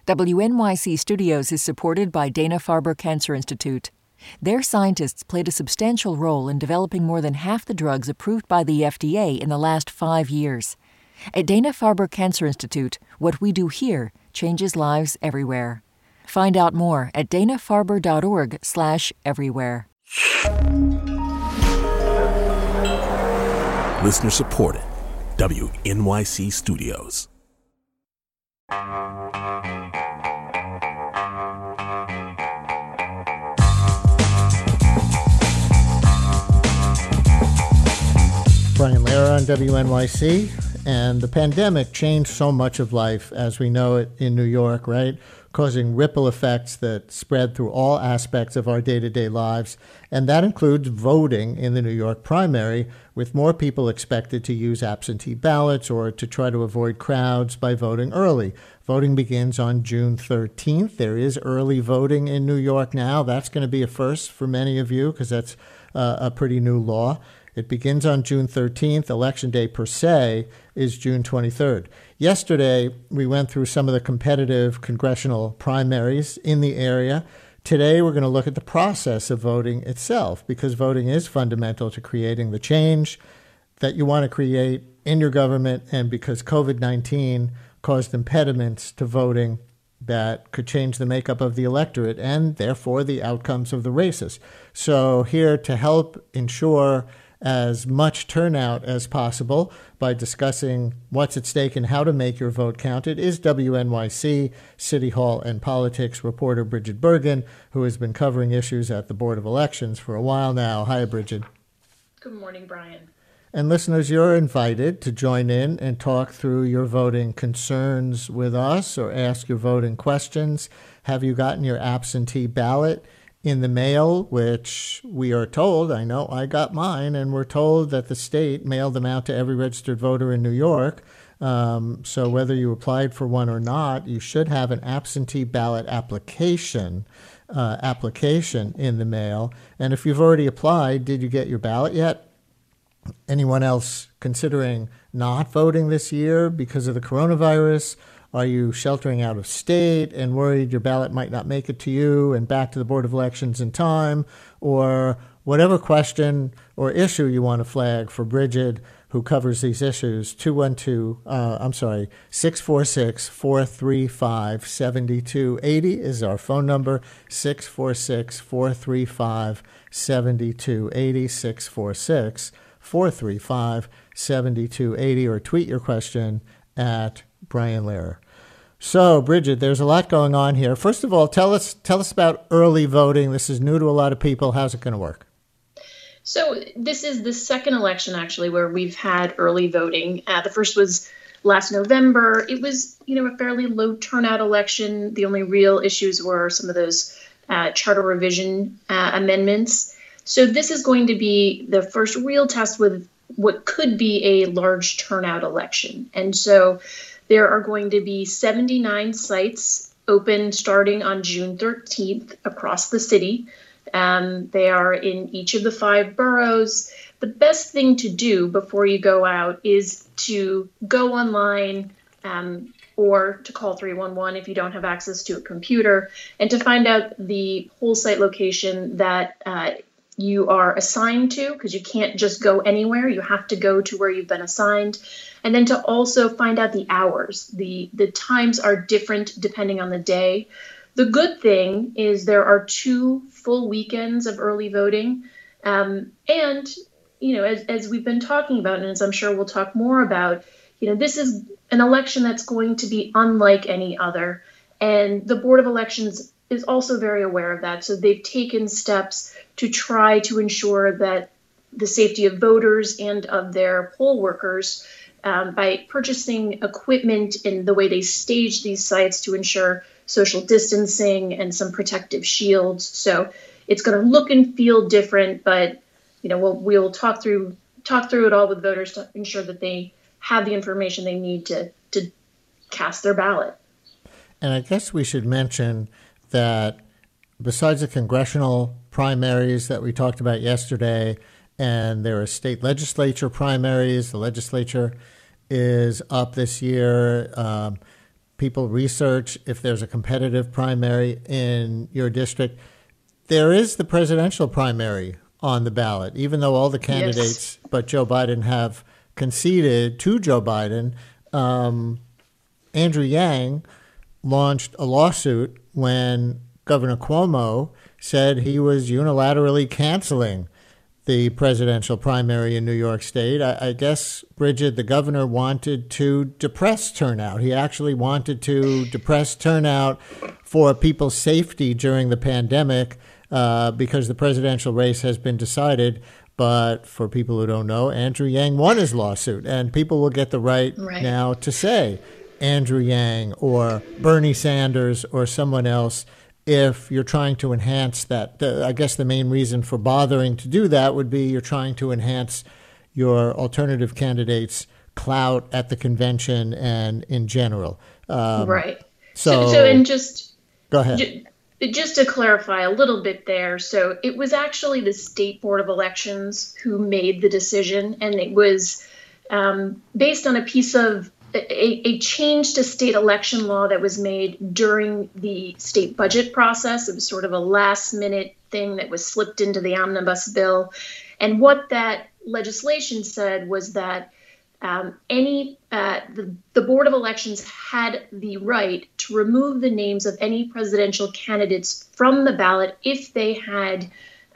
WNYC Studios is supported by Dana-Farber Cancer Institute. Their scientists played a substantial role in developing more than half the drugs approved by the FDA in the last 5 years. At Dana-Farber Cancer Institute, what we do here changes lives everywhere. Find out more at danafarber.org/everywhere. Listener supported. WNYC Studios. Brian Lehrer on WNYC, and the pandemic changed so much of life as we know it in New York, right? Causing ripple effects that spread through all aspects of our day-to-day lives, and that includes voting in the New York primary, with more people expected to use absentee ballots or to try to avoid crowds by voting early. Voting begins on June 13th. There is early voting in New York now. That's going to be a first for many of you because that's a pretty new law. It begins on June 13th. Election day per se is June 23rd. Yesterday, we went through some of the competitive congressional primaries in the area. Today, we're going to look at the process of voting itself, because voting is fundamental to creating the change that you want to create in your government, and because COVID-19 caused impediments to voting that could change the makeup of the electorate and therefore the outcomes of the races. So here to help ensure as much turnout as possible by discussing what's at stake and how to make your vote counted is WNYC City Hall and politics reporter Bridget Bergen, who has been covering issues at the Board of Elections for a while now. Hi, Bridget. Good morning, Brian. And listeners, you're invited to join in and talk through your voting concerns with us or ask your voting questions. Have you gotten your absentee ballot in the mail, which we are told, I know I got mine, and we're told that the state mailed them out to every registered voter in New York. So whether you applied for one or not, you should have an absentee ballot application in the mail. And if you've already applied, did you get your ballot yet? Anyone else considering not voting this year because of the coronavirus? Are you sheltering out of state and worried your ballot might not make it to you and back to the Board of Elections in time? Or whatever question or issue you want to flag for Bridget, who covers these issues, 646-435-7280 is our phone number, 646-435-7280, 646-435-7280, or tweet your question at Brian Lehrer. So, Bridget, there's a lot going on here. First of all, tell us about early voting. This is new to a lot of people. How's it going to work? So this is the second election, actually, where we've had early voting. The first was last November. It was, a fairly low turnout election. The only real issues were some of those charter revision amendments. So this is going to be the first real test with what could be a large turnout election. And so there are going to be 79 sites open starting on June 13th across the city. They are in each of the 5 boroughs. The best thing to do before you go out is to go online or to call 311 if you don't have access to a computer, and to find out the whole site location that you are assigned to, because you can't just go anywhere. You have to go to where you've been assigned. And then to also find out the hours. The times are different depending on the day. The good thing is there are 2 full weekends of early voting. And, as we've been talking about, and as I'm sure we'll talk more about, this is an election that's going to be unlike any other. And the Board of Elections is also very aware of that. So they've taken steps to try to ensure that the safety of voters and of their poll workers by purchasing equipment in the way they stage these sites to ensure social distancing and some protective shields. So it's going to look and feel different, but we'll talk through it all with voters to ensure that they have the information they need to cast their ballot. And I guess we should mention that besides the congressional primaries that we talked about yesterday, and there are state legislature primaries, the legislature is up this year. people research if there's a competitive primary in your district, there is the presidential primary on the ballot, even though all the candidates but Joe Biden have conceded to Joe Biden. Andrew Yang launched a lawsuit when Governor Cuomo said he was unilaterally canceling the presidential primary in New York State. I guess, Bridget, the governor wanted to depress turnout. He actually wanted to depress turnout for people's safety during the pandemic because the presidential race has been decided. But for people who don't know, Andrew Yang won his lawsuit, and people will get the right now to say Andrew Yang or Bernie Sanders or someone else if you're trying to enhance that. I guess the main reason for bothering to do that would be you're trying to enhance your alternative candidates' clout at the convention and in general. Right. So and just go ahead. Just to clarify a little bit there, so it was actually the State Board of Elections who made the decision, and it was based on a piece of a change to state election law that was made during the state budget process. It was sort of a last minute thing that was slipped into the omnibus bill. And what that legislation said was that the Board of Elections had the right to remove the names of any presidential candidates from the ballot if they had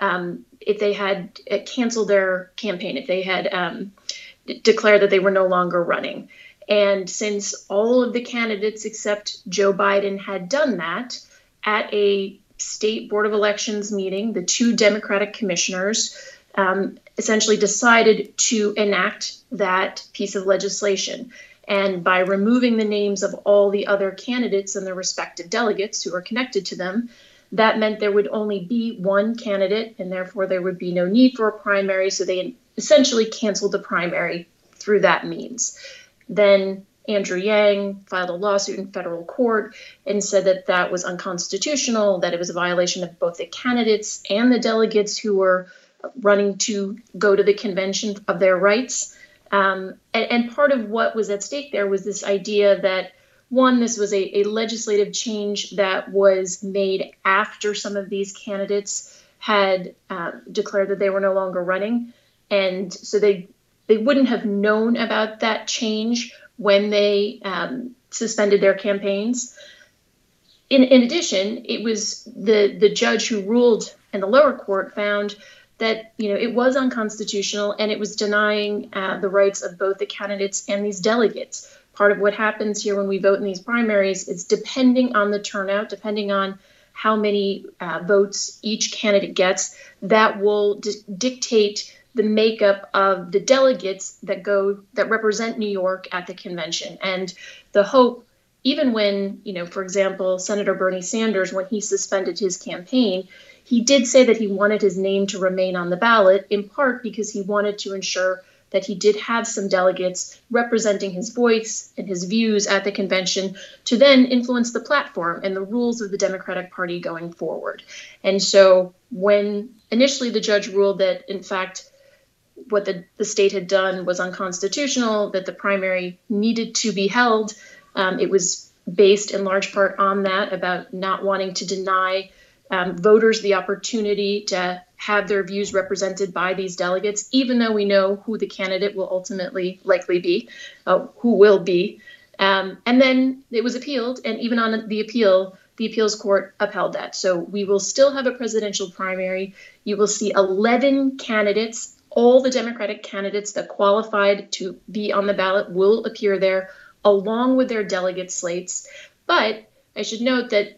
canceled their campaign, if they had declared that they were no longer running. And since all of the candidates except Joe Biden had done that, at a state Board of Elections meeting, the two Democratic commissioners essentially decided to enact that piece of legislation. And by removing the names of all the other candidates and their respective delegates who are connected to them, that meant there would only be one candidate, and therefore there would be no need for a primary. So they essentially canceled the primary through that means. Then Andrew Yang filed a lawsuit in federal court and said that that was unconstitutional, that it was a violation of both the candidates and the delegates who were running to go to the convention of their rights. And part of what was at stake there was this idea that, one, this was a legislative change that was made after some of these candidates had declared that they were no longer running. And so they wouldn't have known about that change when they suspended their campaigns. In addition, it was the judge who ruled in the lower court found that it was unconstitutional and it was denying the rights of both the candidates and these delegates. Part of what happens here when we vote in these primaries is depending on the turnout, depending on how many votes each candidate gets, that will dictate the makeup of the delegates that represent New York at the convention. And the hope, even when, for example, Senator Bernie Sanders, when he suspended his campaign, he did say that he wanted his name to remain on the ballot, in part because he wanted to ensure that he did have some delegates representing his voice and his views at the convention to then influence the platform and the rules of the Democratic Party going forward. And so when initially the judge ruled that, in fact, what the state had done was unconstitutional, that the primary needed to be held, it was based in large part on that, about not wanting to deny voters the opportunity to have their views represented by these delegates, even though we know who the candidate will ultimately likely be, who will be. And then it was appealed, and even on the appeal, the appeals court upheld that. So we will still have a presidential primary. You will see 11 candidates. All the Democratic candidates that qualified to be on the ballot will appear there, along with their delegate slates. But I should note that,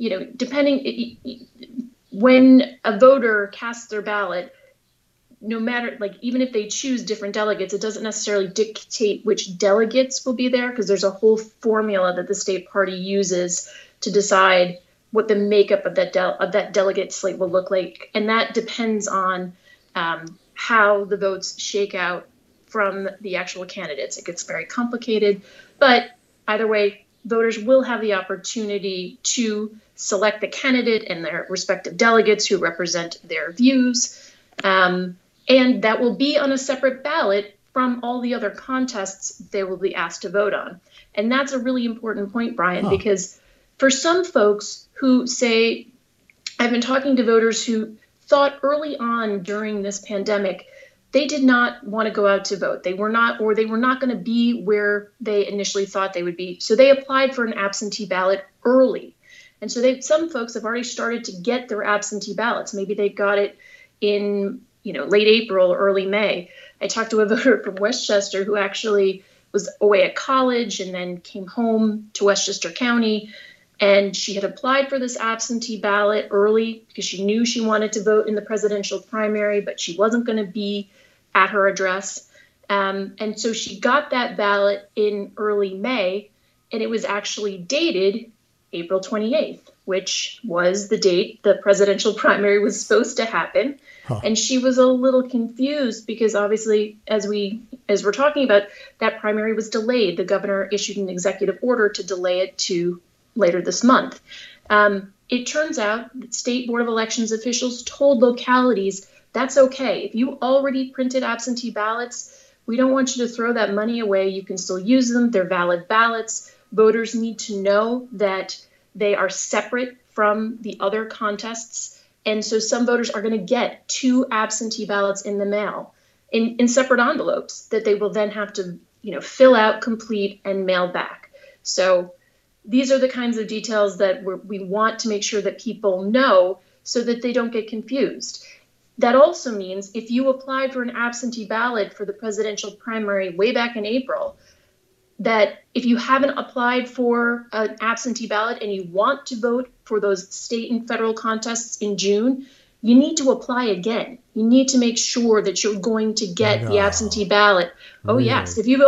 when a voter casts their ballot, no matter, even if they choose different delegates, it doesn't necessarily dictate which delegates will be there, because there's a whole formula that the state party uses to decide what the makeup of that delegate slate will look like. And that depends on how the votes shake out from the actual candidates. It gets very complicated, but either way, voters will have the opportunity to select the candidate and their respective delegates who represent their views. And that will be on a separate ballot from all the other contests they will be asked to vote on. And that's a really important point, Brian, because for some folks who say, I've been talking to voters who thought early on during this pandemic, they did not want to go out to vote. They were not going to be where they initially thought they would be. So they applied for an absentee ballot early. And so some folks have already started to get their absentee ballots. Maybe they got it in, late April, early May. I talked to a voter from Westchester who actually was away at college and then came home to Westchester County. And she had applied for this absentee ballot early because she knew she wanted to vote in the presidential primary, but she wasn't going to be at her address. And so she got that ballot in early May, and it was actually dated April 28th, which was the date the presidential primary was supposed to happen. And she was a little confused because obviously, as we're talking about, that primary was delayed. The governor issued an executive order to delay it to later this month. It turns out that State Board of Elections officials told localities, that's okay. If you already printed absentee ballots, we don't want you to throw that money away. You can still use them. They're valid ballots. Voters need to know that they are separate from the other contests. And so some voters are going to get 2 absentee ballots in the mail in separate envelopes that they will then have to, fill out, complete, and mail back. So these are the kinds of details that we want to make sure that people know so that they don't get confused. That also means if you applied for an absentee ballot for the presidential primary way back in April, that if you haven't applied for an absentee ballot and you want to vote for those state and federal contests in June, you need to apply again. You need to make sure that you're going to get the absentee ballot. Oh, really? Yes. If you've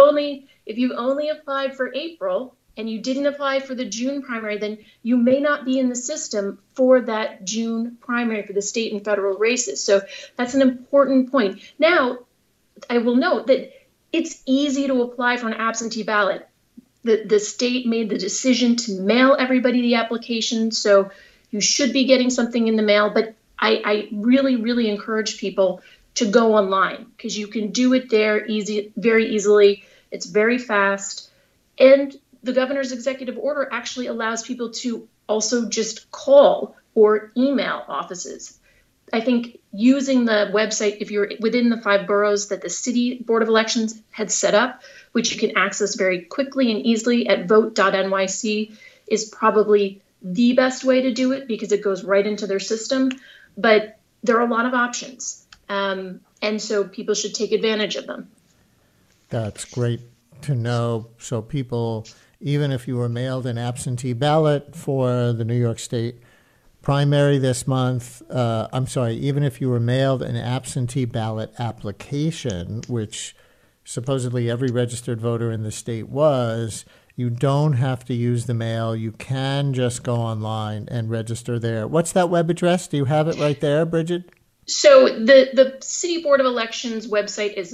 only applied for April and you didn't apply for the June primary, then you may not be in the system for that June primary for the state and federal races. So that's an important point. Now, I will note that it's easy to apply for an absentee ballot. The state made the decision to mail everybody the application, so you should be getting something in the mail. But I really, really encourage people to go online because you can do it there very easily. It's very fast. And the governor's executive order actually allows people to also just call or email offices. I think using the website, if you're within the 5 boroughs that the City Board of Elections had set up, which you can access very quickly and easily at vote.nyc, is probably the best way to do it because it goes right into their system. But there are a lot of options. And so people should take advantage of them. That's great to know. So people, even if you were mailed an absentee ballot for the New York State primary this month, even if you were mailed an absentee ballot application, which supposedly every registered voter in the state was, you don't have to use the mail. You can just go online and register there. What's that web address? Do you have it right there, Bridget? So the City Board of Elections website is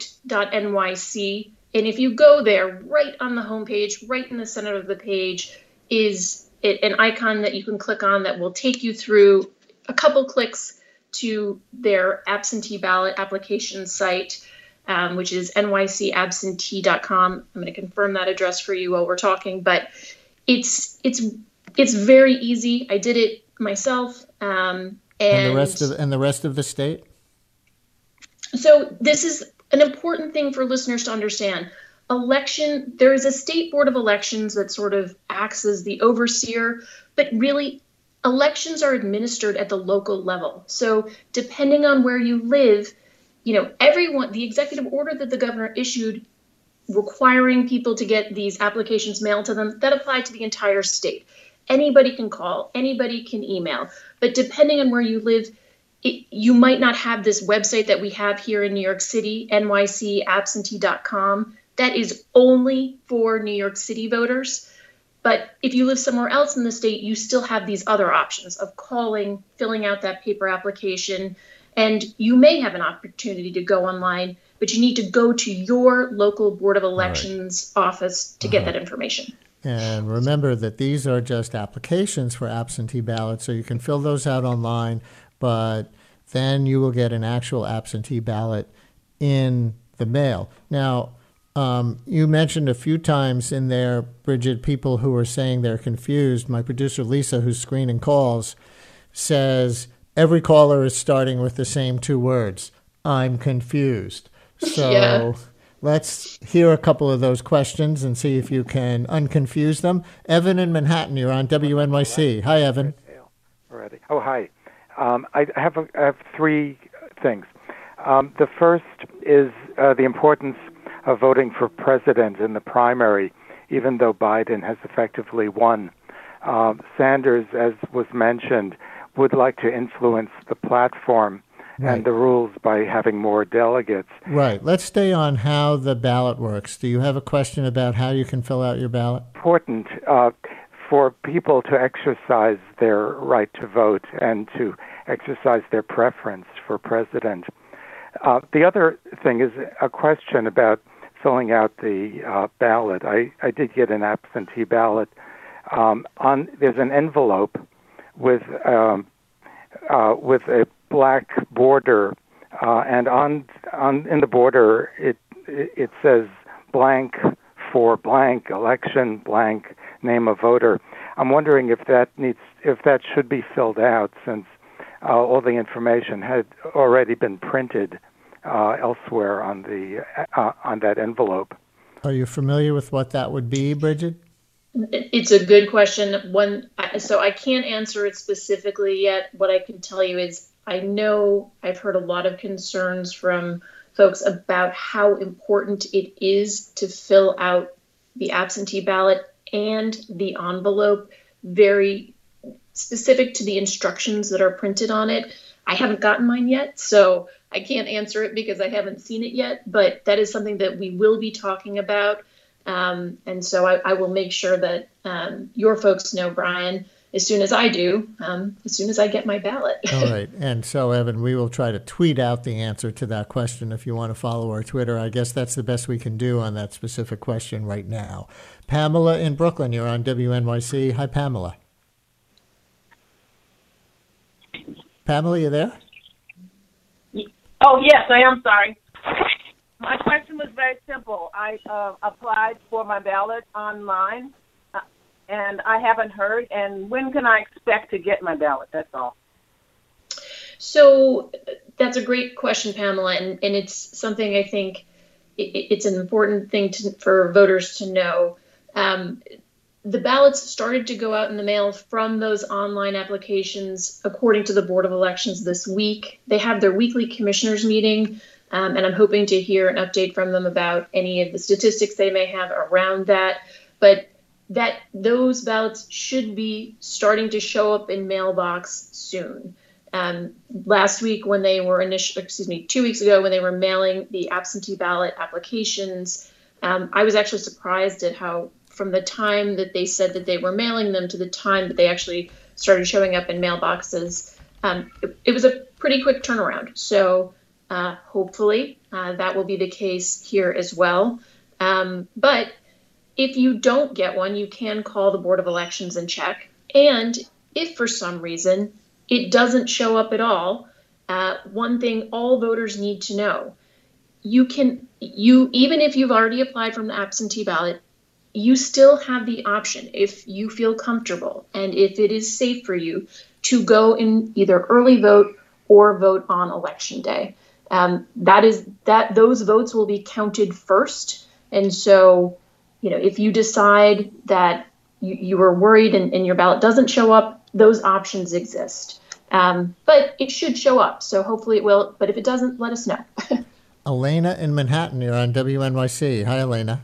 vote.nyc. And if you go there, right on the homepage, right in the center of the page, is an icon that you can click on that will take you through a couple clicks to their absentee ballot application site, which is nycabsentee.com. I'm going to confirm that address for you while we're talking, but it's very easy. I did it myself. And the rest of the state? So this is an important thing for listeners to understand. There is a State Board of Elections that sort of acts as the overseer, but really elections are administered at the local level. So depending on where you live, the executive order that the governor issued requiring people to get these applications mailed to them, that applied to the entire state. Anybody can call, anybody can email, but depending on where you live, you might not have this website that we have here in New York City, nycabsentee.com. That is only for New York City voters. But if you live somewhere else in the state, you still have these other options of calling, filling out that paper application, and you may have an opportunity to go online, but you need to go to your local Board of Elections office to get that information. And remember that these are just applications for absentee ballots, so you can fill those out online, but then you will get an actual absentee ballot in the mail. Now, You mentioned a few times in there, Bridget, people who are saying they're confused. My producer, Lisa, who's screening calls, says every caller is starting with the same two words, I'm confused. So Yeah. let's hear a couple of those questions and see if you can unconfuse them. Evan in Manhattan, you're on WNYC. Hi, Evan. Already. Oh, hi. I have three things. The first is the importance of voting for president in the primary, even though Biden has effectively won. Sanders, as was mentioned, would like to influence the platform and the rules by having more delegates. Right. Let's stay on how the ballot works. Do you have a question about how you can fill out your ballot? Important for people to exercise their right to vote and to exercise their preference for president. The other thing is a question about filling out the ballot. I did get an absentee ballot. There's an envelope with a black border, and in the border it says blank for blank election blank name of voter. I'm wondering if that should be filled out, since all the information had already been printed elsewhere on that envelope. Are you familiar with what that would be, Bridget? It's a good question. So I can't answer it specifically yet. What I can tell you is I know I've heard a lot of concerns from folks about how important it is to fill out the absentee ballot and the envelope, very specific to the instructions that are printed on it. I haven't gotten mine yet, so I can't answer it because I haven't seen it yet, but that is something that we will be talking about. And so I will make sure that your folks know, Brian, as soon as I do, as soon as I get my ballot. All right. And so, Evan, we will try to tweet out the answer to that question if you want to follow our Twitter. I guess that's the best we can do on that specific question right now. Pamela in Brooklyn, you're on WNYC. Hi, Pamela. Pamela, you there? Oh, yes, I am. Sorry. My question was very simple. I applied for my ballot online, and I haven't heard. And when can I expect to get my ballot? That's all. So that's a great question, Pamela, and it's something I think it's an important thing for voters to know. The ballots started to go out in the mail from those online applications, according to the Board of Elections this week. They have their weekly commissioners meeting, and I'm hoping to hear an update from them about any of the statistics they may have around that. But those ballots should be starting to show up in mailbox soon. Last week, when they were 2 weeks ago, when they were mailing the absentee ballot applications, I was actually surprised at how, from the time that they said that they were mailing them to the time that they actually started showing up in mailboxes, it was a pretty quick turnaround. So hopefully that will be the case here as well. But if you don't get one, you can call the Board of Elections and check. And if for some reason it doesn't show up at all, one thing all voters need to know, even if you've already applied from the absentee ballot, you still have the option, if you feel comfortable and if it is safe for you, to go and either early vote or vote on election day. Those votes will be counted first. And so, if you decide that you were worried and your ballot doesn't show up, those options exist. But it should show up. So hopefully it will. But if it doesn't, let us know. Elena in Manhattan, you're on WNYC. Hi, Elena.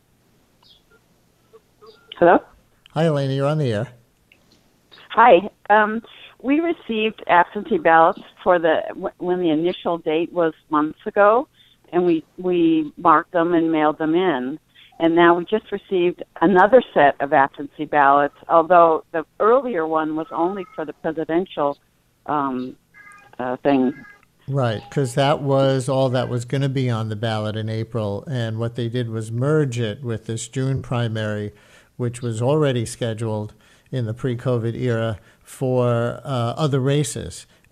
Hello? Hi, Elena. You're on the air. Hi. We received absentee ballots when the initial date was months ago, and we marked them and mailed them in. And now we just received another set of absentee ballots, although the earlier one was only for the presidential thing. Right, because that was all that was going to be on the ballot in April, and what they did was merge it with this June primary, which was already scheduled in the pre-COVID era for other races.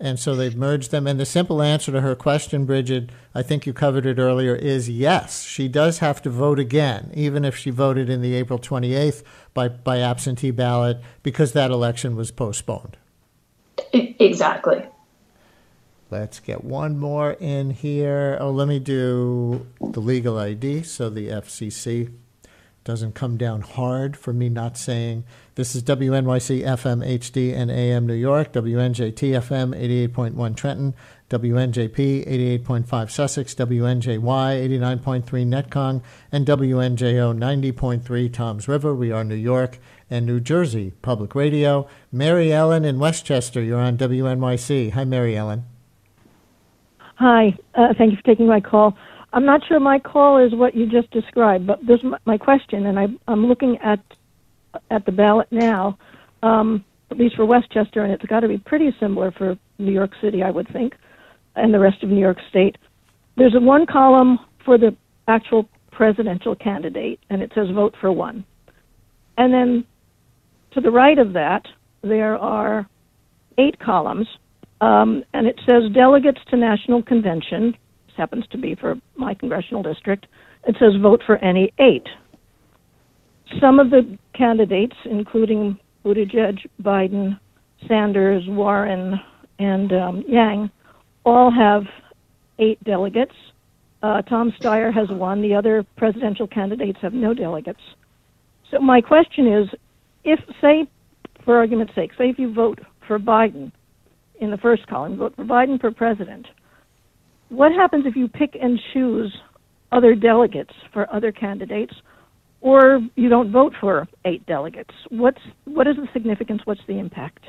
And so they've merged them. And the simple answer to her question, Bridget, I think you covered it earlier, is yes. She does have to vote again, even if she voted in the April 28th by absentee ballot, because that election was postponed. Exactly. Let's get one more in here. Oh, let me do the legal ID so the FCC doesn't come down hard for me not saying. This is WNYC FM HD and AM New York, WNJT FM 88.1 Trenton, WNJP 88.5 Sussex, WNJY 89.3 Netcong, and WNJO 90.3 Toms River. We are New York and New Jersey Public Radio. Mary Ellen in Westchester, you're on WNYC. Hi, Mary Ellen. Hi, thank you for taking my call. I'm not sure my call is what you just described, but this is my question, and I'm looking at the ballot now, at least for Westchester, and it's got to be pretty similar for New York City, I would think, and the rest of New York State. There's one column for the actual presidential candidate, and it says vote for one. And then to the right of that, there are 8 columns, and it says delegates to National Convention. This happens to be for my congressional district. It says vote for any 8. Some of the candidates, including Buttigieg, Biden, Sanders, Warren, and Yang, all have 8 delegates. Tom Steyer has 1. The other presidential candidates have no delegates. So my question is, if, say, for argument's sake, say if you vote for Biden in the first column, vote for Biden for president, what happens if you pick and choose other delegates for other candidates, or you don't vote for 8 delegates? What is the significance? What's the impact?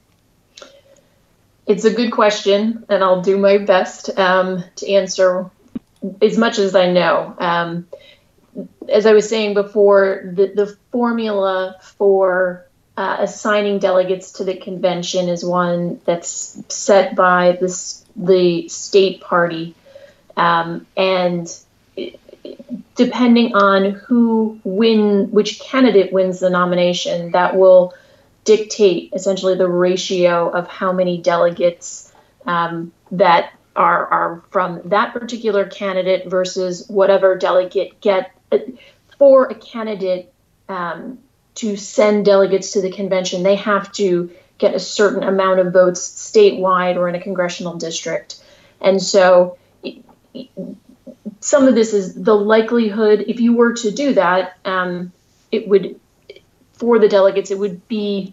It's a good question, and I'll do my best to answer as much as I know. As I was saying before, the formula for assigning delegates to the convention is one that's set by the state party, and depending on which candidate wins the nomination, that will dictate essentially the ratio of how many delegates that are from that particular candidate versus whatever delegate get for a candidate to send delegates to the convention. They have to get a certain amount of votes statewide or in a congressional district. And so some of this is the likelihood, if you were to do that, it would, for the delegates, it would be,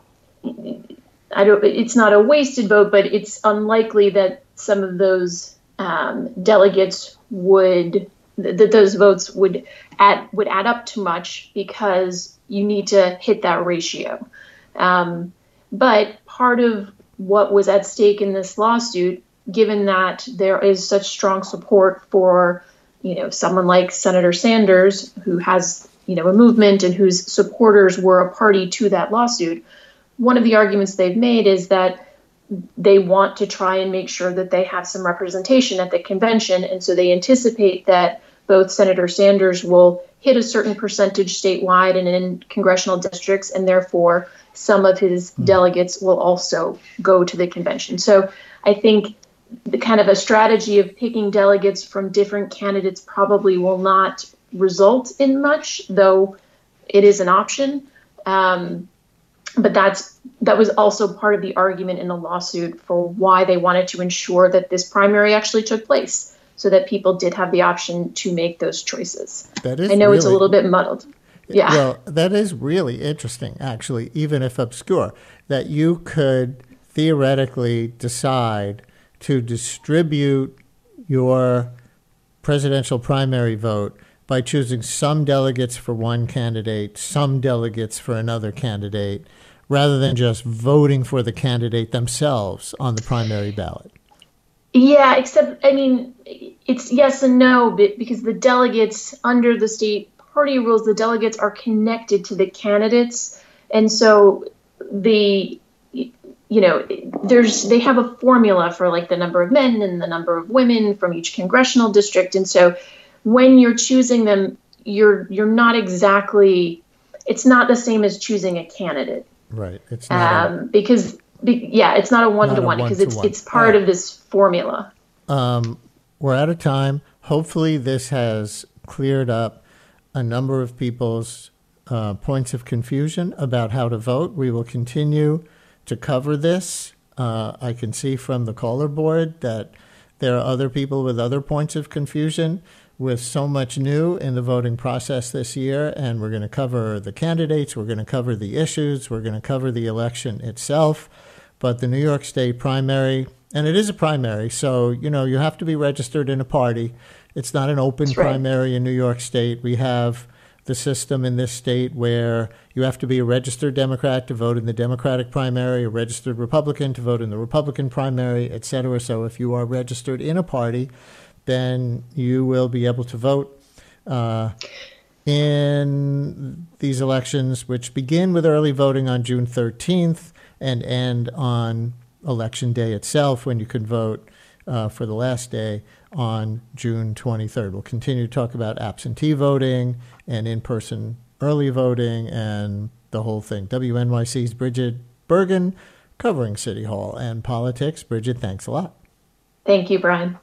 it's not a wasted vote, but it's unlikely that some of those delegates that those votes would add up to much, because you need to hit that ratio. But part of what was at stake in this lawsuit, given that there is such strong support for, someone like Senator Sanders, who has, a movement and whose supporters were a party to that lawsuit, one of the arguments they've made is that they want to try and make sure that they have some representation at the convention. And so they anticipate that both Senator Sanders will hit a certain percentage statewide and in congressional districts, and therefore some of his delegates will also go to the convention. So I think the kind of a strategy of picking delegates from different candidates probably will not result in much, though it is an option. But that was also part of the argument in the lawsuit for why they wanted to ensure that this primary actually took place, so that people did have the option to make those choices. I know it's a little bit muddled. Yeah. Well, that is really interesting, actually, even if obscure, that you could theoretically decide to distribute your presidential primary vote by choosing some delegates for one candidate, some delegates for another candidate, rather than just voting for the candidate themselves on the primary ballot. Yeah, except, it's yes and no, because the delegates under the state party rules, the delegates are connected to the candidates. And so they have a formula for like the number of men and the number of women from each congressional district. And so when you're choosing them, you're not exactly, it's not the same as choosing a candidate. Right. It's not because Yeah, it's not a one-to-one because it's part of this formula. We're out of time. Hopefully this has cleared up a number of people's points of confusion about how to vote. We will continue to cover this. I can see from the caller board that there are other people with other points of confusion. With so much new in the voting process this year, and we're going to cover the candidates, we're going to cover the issues, we're going to cover the election itself. But the New York State primary, and it is a primary, so you have to be registered in a party. It's not an open primary in New York State. We have the system in this state where you have to be a registered Democrat to vote in the Democratic primary, a registered Republican to vote in the Republican primary, et cetera. So if you are registered in a party, then you will be able to vote in these elections, which begin with early voting on June 13th and end on Election Day itself, when you can vote for the last day on June 23rd. We'll continue to talk about absentee voting and in-person early voting and the whole thing. WNYC's Bridget Bergen covering City Hall and politics. Bridget, thanks a lot. Thank you, Brian.